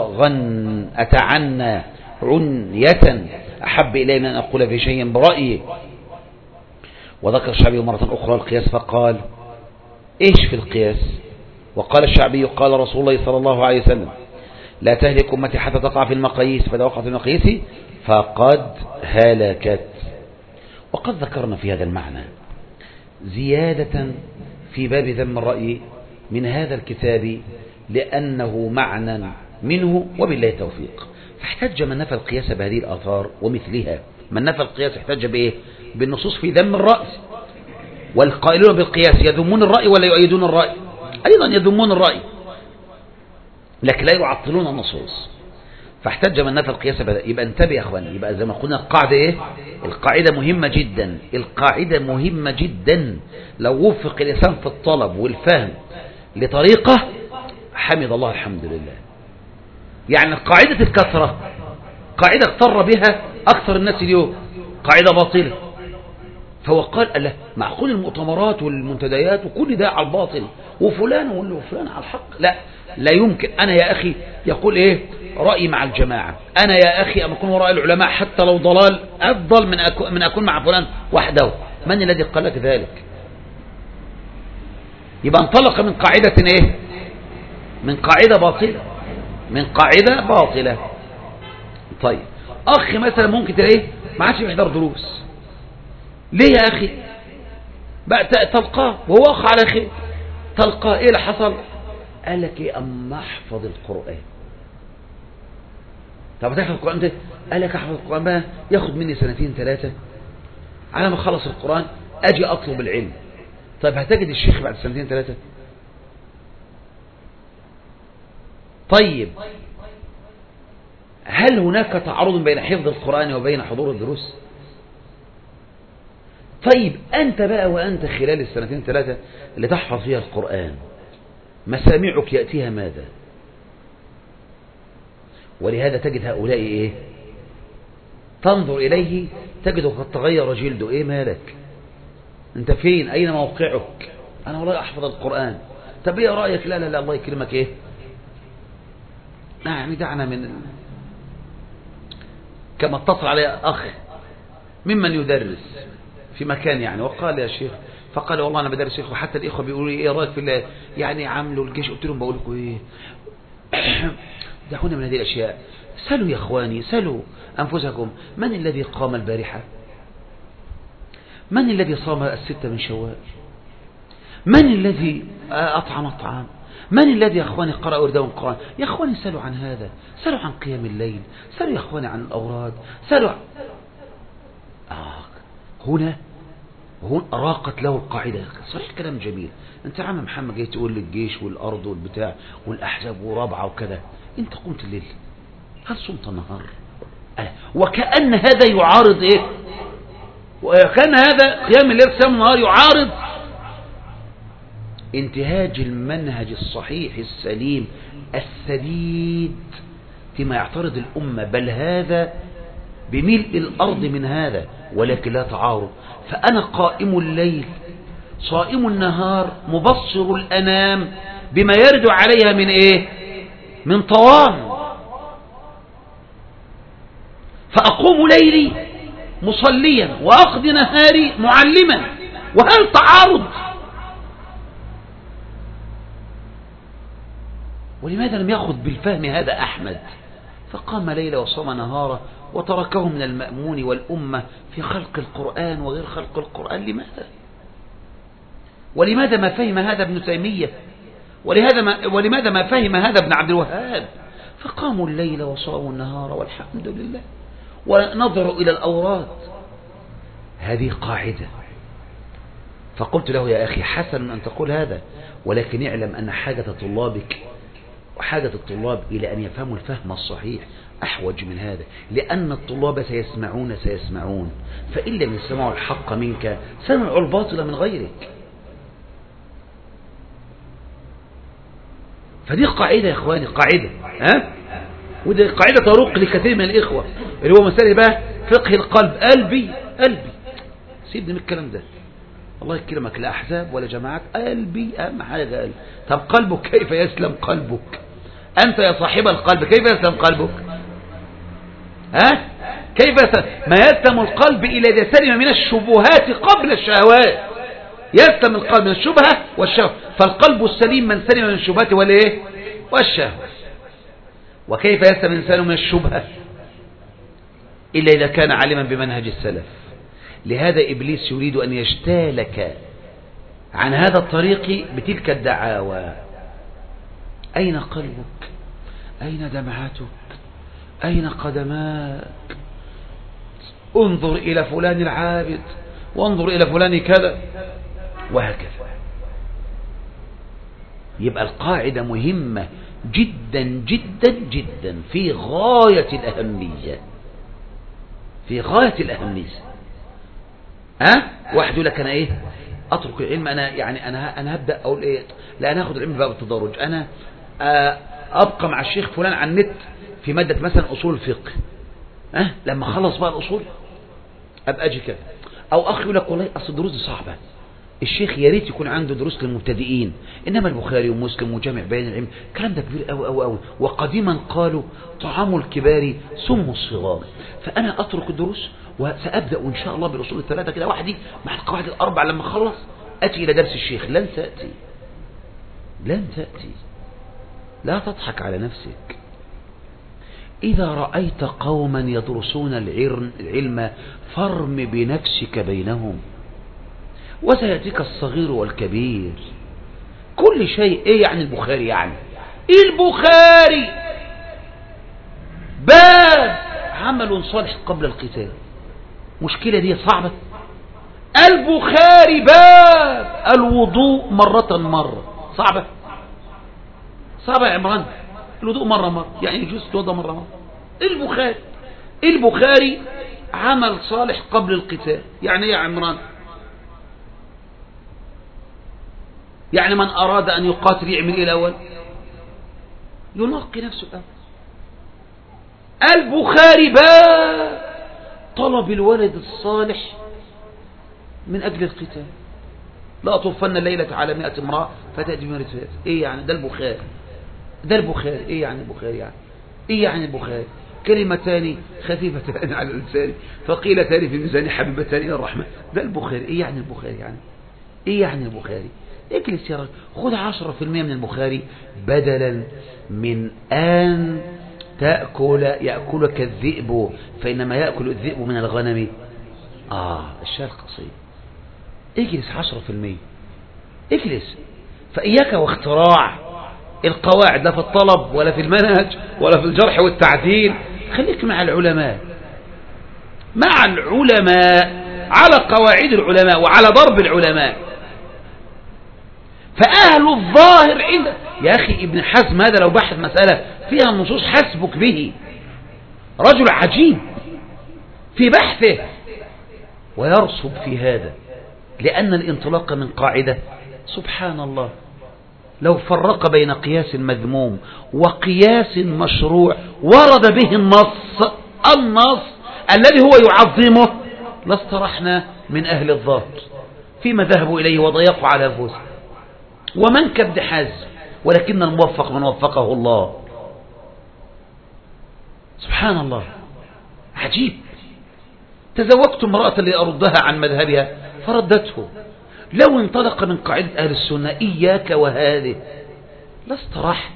أتعنى عنية أحب إلي من أن أقول في شيء برأيي. وذكر الشعبي مرة أخرى القياس فقال إيش في القياس؟ وقال الشعبي قال رسول الله صلى الله عليه وسلم لا تهلك أمتي حتى تقع في المقاييس، فإذا وقعت في المقاييس فقد هلكت. وقد ذكرنا في هذا المعنى زيادة في باب ذم الرأي من هذا الكتاب، لأنه معنى منه وبالله التوفيق. فاحتج من نفى القياس بهذه الآثار ومثلها. من نفى القياس احتج بإيه؟ بالنصوص في ذم الرأي. والقائلون بالقياس يذمون الرأي ولا يؤيدون الرأي؟ أيضا يذمون الرأي، لكن لا يعطلون النصوص. فاحتج من نفى القياس يبقى انتبه يا اخواني. يبقى زي ما قلنا القاعدة ايه؟ القاعدة مهمة جدا، القاعدة مهمة جدا. لو وفق الإنسان في الطلب والفهم لطريقة حمد الله الحمد لله. يعني قاعدة الكثرة قاعدة اغتر بها أكثر الناس اليوم، قاعدة باطلة. فهو قال ألا معقول المؤتمرات والمنتديات وكل ده على الباطل وفلان وفلان على الحق؟ لا، لا يمكن. أنا يا أخي يقول إيه رأيي مع الجماعة، أنا يا أخي أما أكون وراء العلماء حتى لو ضلال أفضل من أكون مع فلان وحده. من الذي قال لك ذلك؟ يبقى انطلق من قاعدة إيه؟ من قاعدة باطلة، من قاعدة باطلة. طيب أخي مثلا ممكن تلاقيه ما عادش بيحضر دروس. ليه يا أخي؟ بقى تلقاه وهو أخ على خير، تلقاه إيه اللي حصل؟ قال لك إيه؟ أما أحفظ القرآن. طب هتحفظ القرآن ده؟ قال لك أحفظ القرآن بقى ياخد مني 2 3 على ما خلص القرآن أجي أطلب العلم. طيب هتجد الشيخ بعد 2 3؟ طيب هل هناك تعارض بين حفظ القرآن وبين حضور الدروس؟ طيب أنت بقى وأنت خلال 2 3 اللي تحفظ فيها القرآن مسامعك يأتيها ماذا؟ ولهذا تجد هؤلاء إيه؟ تنظر إليه تجده قد تغير جلده. إيه مالك؟ أنت فين؟ أين موقعك؟ أنا والله أحفظ القرآن. طب إيه رأيك؟ لا لا لا الله يكرمك. إيه يعني دعنا من كما اتصل علي أخ ممن يدرس في مكان يعني وقال يا شيخ، فقال والله أنا بدرس شيخ وحتى الإخوة بيقولوا لي إيه رأيك في الله يعني عملوا الجيش. قلت لهم بقول لكم إيه دعونا من هذه الأشياء. سألوا يا إخواني، سألوا أنفسكم من الذي قام البارحة؟ من الذي صام 6 من شوال؟ من الذي أطعم الطعام؟ من الذي يا أخواني قرأ ورداء القرآن؟ يا أخواني سألوا عن هذا، سألوا عن قيام الليل، سألوا يا أخواني عن الأوراد، سألوا هنا راقت له القاعدة. صحيح كلام جميل. أنت عم محمد جاي تقول للجيش والأرض والبتاع والأحزاب ورابعة وكذا، أنت قمت الليل، هل صمت النهار؟ وكأن هذا يعارض إيه؟ وكان هذا قيام الليل قيام النهار يعارض انتهاج المنهج الصحيح السليم السديد فيما يعترض الأمة، بل هذا بملء الأرض من هذا، ولكن لا تعارض. فأنا قائم الليل صائم النهار مبصر الأنام بما يرد عليها من إيه؟ من طوام. فأقوم ليلي مصليا وأقضي نهاري معلما، وهل تعارض؟ ولماذا لم يأخذ بالفهم هذا أحمد؟ فقام ليلة وصام نهارا وتركه من المأمون والأمة في خلق القرآن وغير خلق القرآن. لماذا؟ ولماذا ما فهم هذا ابن تيمية؟ ولماذا ما فهم هذا ابن عبد الوهاب؟ فقاموا الليل وصاموا النهار والحمد لله ونظروا إلى الأوراد. هذه قاعدة. فقلت له يا أخي حسن أن تقول هذا، ولكن اعلم أن حاجة طلابك وحاجة الطلاب إلى أن يفهموا الفهم الصحيح أحوج من هذا، لأن الطلاب سيسمعون، فإن لم يسمعوا الحق منك سمعوا الباطل من غيرك. فدي قاعدة يا إخواني، قاعدة ودي قاعدة تروق لكثير من الإخوة اللي هو مسألة بقى فقه القلب. قلبي سيبني من الكلام ده، الله يكرمك، لا أحزاب ولا جماعات، قلبي أهم حاجة قلبي. طب قلبك كيف يسلم قلبك؟ أنت يا صاحب القلب كيف يسلم قلبك؟ كيف ما يسلم القلب إلا إذا سلم من الشبهات قبل الشهوات. يسلم القلب من الشبهة والشهوة، فالقلب السليم من سلم من الشبهات والشهوة. وكيف يسلم الإنسان من الشبهة إلا إذا كان عالما بمنهج السلف. لهذا إبليس يريد أن يجتالك عن هذا الطريق بتلك الدعاوى. أين قلبك؟ أين دمعتك؟ أين قدماك؟ انظر إلى فلان العابد وانظر إلى فلان كذا وهكذا. يبقى القاعدة مهمة جدا جدا جدا، في غاية الأهمية، في غاية الأهمية. واحد يقول لك أنا إيه أترك العلم، أنا يعني أنا هبدأ أقول إيه، لا أنا هاخد العلم بقى بالتدرج، أنا أبقى مع الشيخ فلان على النت في مادة مثلا أصول الفقه، لما خلص بقى الأصول أبقى أجي كده. أو أخي يقول لك والله أصل الدروس دي صعبة، الشيخ يا ريت يكون عنده دروس للمبتدئين، إنما البخاري ومسلم وجامع بيان العلم الكلام ده كبير أوي أوي أوي، وقديما قالوا طعام الكبار سم الصغار. فأنا أترك الدروس وسأبدأ إن شاء الله بالأصول الثلاثة كده وحدي مع القواعد الأربع، لما أخلص أتي إلى درس الشيخ. لن تأتي، لن تأتي، لا تضحك على نفسك. إذا رأيت قوما يدرسون العلم فارم بنفسك بينهم، وسيأتيك الصغير والكبير. كل شيء إيه يعني البخاري؟ يعني البخاري باب عمل صالح قبل القتال، مشكلة دي صعبة. البخاري باب الوضوء مرة، صعبة يا عمران، الوضوء مرة يعني يجوز توضى مرة. البخاري عمل صالح قبل القتال، يعني يا عمران يعني من أراد أن يقاتل يعمل إيه الأول؟ ينقي نفسه الأول. البخاري باب طلب الولد الصالح من أجل القتال، لا أطوفن الليلة على 100 امرأة فتأتي بمرة فات. إيه يعني ده البخاري؟ إيه يعني البخاري؟ كلمتان خفيفتان على اللسان ثقيلتان في الميزان حبيبتان إلى الرحمن. ده البخاري. إيه يعني البخاري؟ اجلس يا راجل، خذ 10% من البخاري بدلا من أن يأكلك الذئب، فإنما يأكل الذئب من الغنم. الشاه القصير. اجلس 10%، اجلس. فإياك واختراع القواعد، لا في الطلب ولا في المنهج ولا في الجرح والتعديل. خليك مع العلماء، على قواعد العلماء وعلى ضرب العلماء. فأهل الظاهر يا أخي ابن حزم هذا لو بحث مسألة فيها النصوص حسبك به، رجل عجيب في بحثه ويرصد في هذا، لأن الانطلاق من قاعدة سبحان الله لو فرق بين قياس مذموم وقياس مشروع ورد به النص الذي هو يعظمه لاسترحنا من أهل الظاهر فيما ذهبوا إليه وضيقوا على أنفسهم. ومن كبد حزم، ولكن الموفق من وفقه الله. سبحان الله عجيب. تزوجت امرأة لأردها عن مذهبها فردته. لو انطلق من قاعدة أهل السنة إياك وهذه لاسترحت.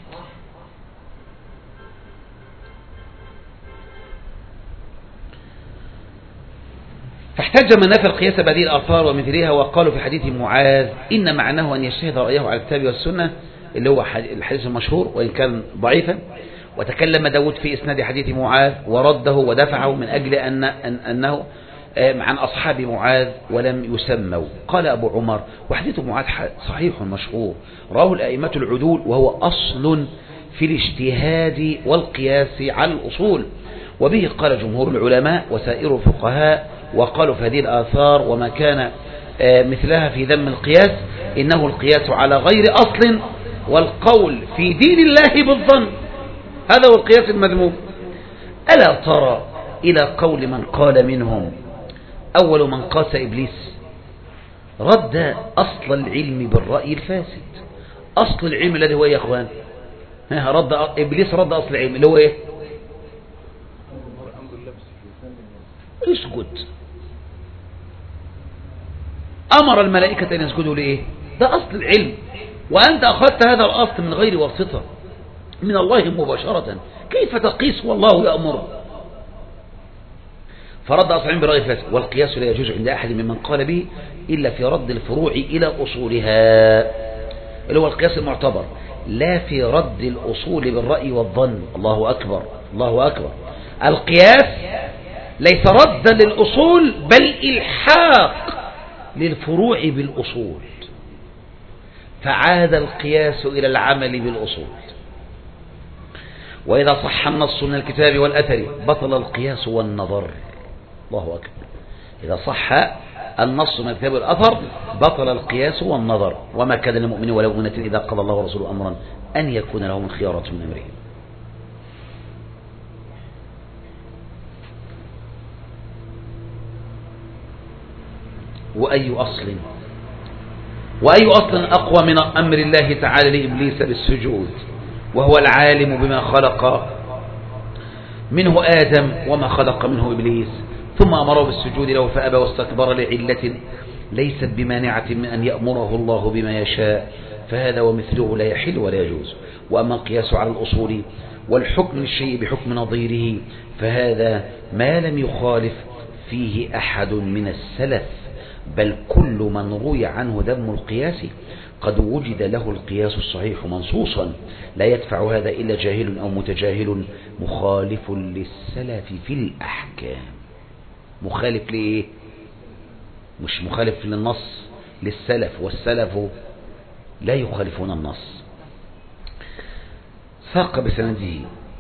فاحتج من نفى القياس بهذه الآثار ومثلها، وقالوا في حديث معاذ إن معناه أن يجتهد رأيه على الكتاب والسنة، اللي هو الحديث المشهور وإن كان ضعيفا. وتكلم داود في إسناد حديث معاذ ورده ودفعه من أجل أنه عن أصحاب معاذ ولم يسموا. قال أبو عمر وحديث معاذ صحيح مشهور رواه الأئمة العدول، وهو أصل في الاجتهاد والقياس على الأصول، وبه قال جمهور العلماء وسائر الفقهاء. وقالوا في هذه الآثار وما كان مثلها في ذم القياس إنه القياس على غير أصل والقول في دين الله بالظن، هذا هو القياس المذموم. ألا ترى إلى قول من قال منهم أول من قاس إبليس رد أصل العلم بالرأي الفاسد. أصل العلم الذي هو يا أخوان إبليس رد أصل العلم اللي هو إيه؟ اسكت. أمر الملائكة أن يسجدوا لإيه؟ ده أصل العلم، وأنت أخذت هذا الأصل من غير واسطة من الله مباشرة، كيف تقيس والله يأمر؟ فرد أصل العلم برأي الفاسد. والقياس لا يجوز عند أحد ممن قال به إلا في رد الفروع إلى أصولها، اللي هو القياس المعتبر، لا في رد الأصول بالرأي والظن. الله أكبر، الله أكبر. القياس ليس ردا للأصول بل إلحاق للفروع بالأصول، فعاد القياس إلى العمل بالأصول. وإذا صح النص من الكتاب والأثر بطل القياس والنظر. الله أكبر. إذا صح النص من الكتاب والأثر بطل القياس والنظر. وما كان للمؤمن ولا مؤمنة إذا قضى الله ورسوله أمرا أن يكون لهم الخيارة من أمرهم. وأي أصل أقوى من أمر الله تعالى لإبليس بالسجود، وهو العالم بما خلق منه آدم وما خلق منه إبليس، ثم أمره بالسجود له فأبى واستكبر لعلة ليست بمانعة من أن يأمره الله بما يشاء، فهذا ومثله لا يحل ولا يجوز. وأما القياس على الأصول والحكم للشيء بحكم نظيره فهذا ما لم يخالف فيه أحد من السلف، بل كل من روي عنه ذم القياس قد وجد له القياس الصحيح منصوصا، لا يدفع هذا إلا جاهل أو متجاهل مخالف للسلف في الأحكام. مخالف لإيه؟ مش مخالف للنص، للسلف، والسلف لا يخالفون النص. ساق بسنده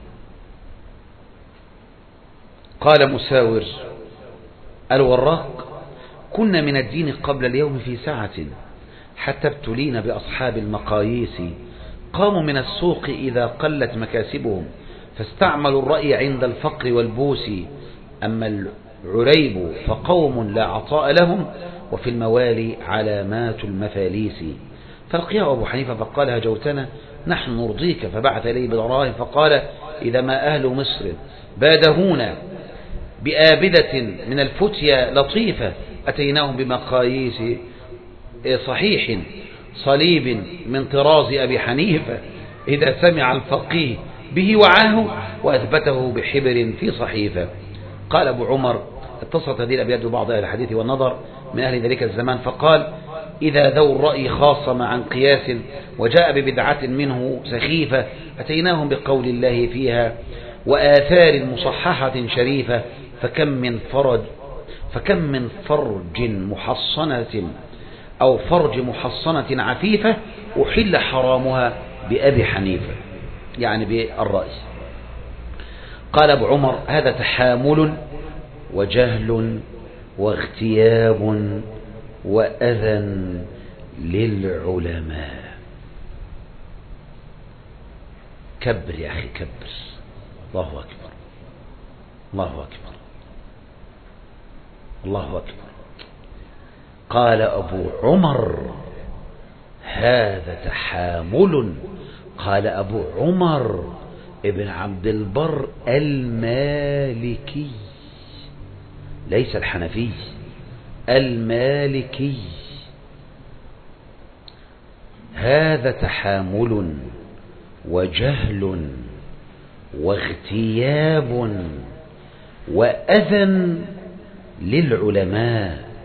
قال مساور الوراق: كنا من الدين قبل اليوم في ساعة، حتى ابتلينا بأصحاب المقاييس، قاموا من السوق إذا قلت مكاسبهم، فاستعملوا الرأي عند الفقر والبوس، أما العريب فقوم لا عطاء لهم، وفي الموالي علامات المفاليس. فلقيه أبو حنيفة فقال: هجوتنا نحن نرضيك، فبعث إليه بدراهم فقال: إذا ما أهل مصر بادهونا بآبدة من الفتيا لطيفة، أتيناهم بمقاييس صحيح صليب من طراز أبي حنيفة، إذا سمع الفقيه به وعاه وأثبته بحبر في صحيفة. قال أبو عمر: اتصلت هذه الأبيات ببعض أهل الحديث والنظر من أهل ذلك الزمان، فقال: إذا ذو الرأي خاصم عن قياس وجاء ببدعة منه سخيفة، أتيناهم بقول الله فيها وآثار مصححة شريفة، فكم من فرج محصنة أو فرج محصنة عفيفة أحل حرامها بأبي حنيفة، يعني بالرأي. قال أبو عمر: هذا تحامل وجهل واغتياب وأذى للعلماء. كبر يا أخي كبر. الله أكبر، الله أكبر، الله أكبر. قال أبو عمر: هذا تحامل. قال أبو عمر ابن عبد البر المالكي، ليس الحنفي، المالكي. هذا تحامل وجهل واغتياب وأذى للعلماء،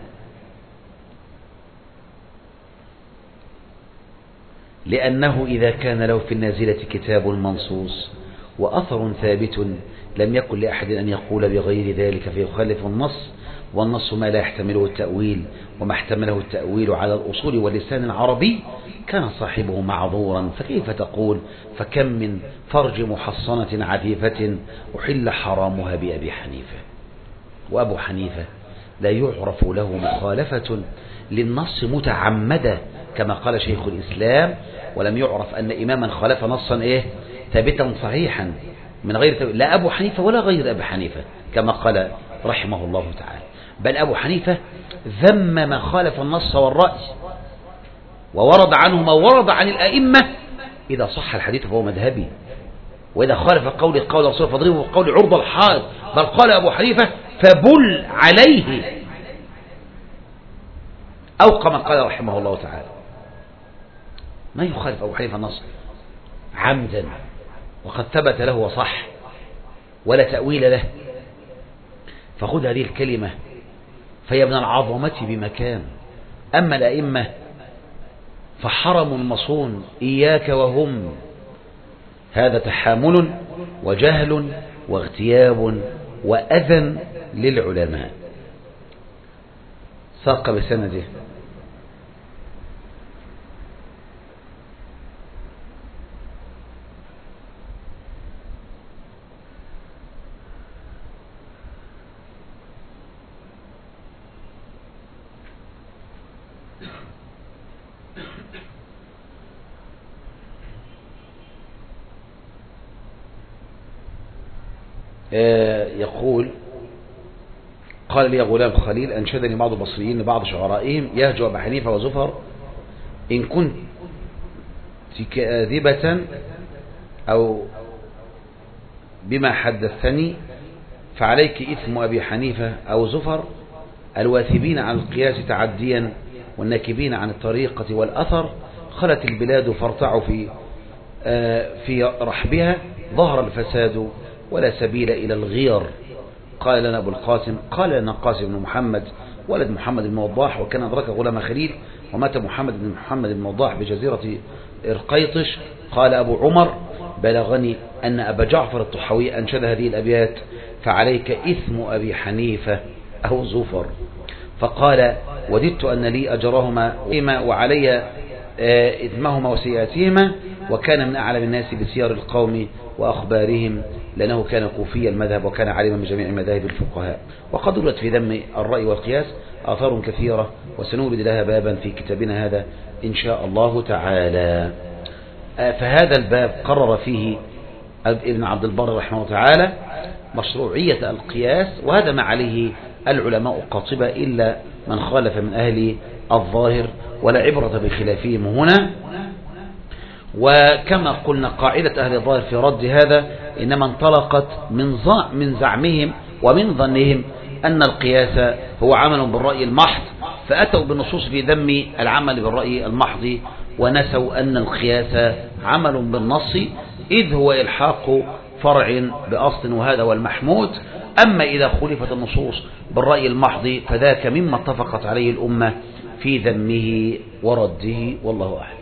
لأنه إذا كان له في النازلة كتاب منصوص وأثر ثابت لم يكن لأحد أن يقول بغير ذلك فيخالف النص، والنص ما لا يحتمله التأويل، وما احتمله التأويل على الأصول واللسان العربي كان صاحبه معذورا. فكيف تقول فكم من فرج محصنة عفيفة أحل حرامها بأبي حنيفة؟ وأبو حنيفة لا يعرف له مخالفة للنص متعمدة كما قال شيخ الإسلام، ولم يعرف أن إماما خالف نصا ثابتا صحيحا من غير تأويل، لا أبو حنيفة ولا غير أبي حنيفة كما قال رحمه الله تعالى، بل أبو حنيفة ذم ما خالف النص والرأي، وورد عنه ما ورد عن الأئمة. إذا صح الحديث فهو مذهبي، وإذا خالف قول الرسول فاضربه قول عرض الحائط، بل قال أبو حنيفة فبل عليه، أو كما قال رحمه الله تعالى. ما يخالف أبو حنيفة النص عمدا وقد ثبت له وصح ولا تأويل له. فخذ هذه الكلمة فهي من العظمة بمكان. أما الأئمة فحرم مصون إياك وهم. هذا تحامل وجهل واغتياب وأذى للعلماء. ساق بسنده يقول قال لي غلام خليل أنشدني بعض البصريين لبعض شعرائهم يهجو أبا حنيفة وزفر إن كنت كاذبة أو بما حدثتني فعليك إثم أبي حنيفة أو زفر الواثبين عن القياس تعديا والناكبين عن الطريقة والأثر خلت البلاد فارتعوا في رحبها ظهر الفساد ولا سبيل إلى الغير. قال لنا أبو القاسم قال لنا قاسم بن محمد ولد محمد بن وضاح وكان أدرك غلام خليل ومات محمد بن وضاح بجزيرة إرقيطش. قال أبو عمر بلغني أن أبا جعفر الطحاوي أنشد هذه الأبيات فعليك إثم أبي حنيفة أو زفر. فقال وددت أن لي أجرهما وعلي إثمهما وسيئاتهما وكان من أعلم الناس بسير القوم وأخبارهم لأنه كان كوفي المذهب وكان عالما بجميع مذاهب الفقهاء. وقد ورد في ذم الرأي والقياس آثار كثيرة وسنورد لها بابا في كتابنا هذا إن شاء الله تعالى. فهذا الباب قرر فيه ابن عبد البر رحمه الله تعالى مشروعية القياس وهذا ما عليه العلماء قاطبة إلا من خالف من أهل الظاهر ولا عبرة بخلافهم هنا. وكما قلنا قاعدة أهل الظاهر في رد هذا إنما انطلقت من زعمهم ومن ظنهم أن القياس هو عمل بالرأي المحض فأتوا بالنصوص في ذم العمل بالرأي المحض ونسوا أن القياس عمل بالنص إذ هو إلحاق فرع بأصل وهذا هو المحمود. أما إذا خلفت النصوص بالرأي المحض فذاك مما اتفقت عليه الأمة في ذمه ورده والله أعلم.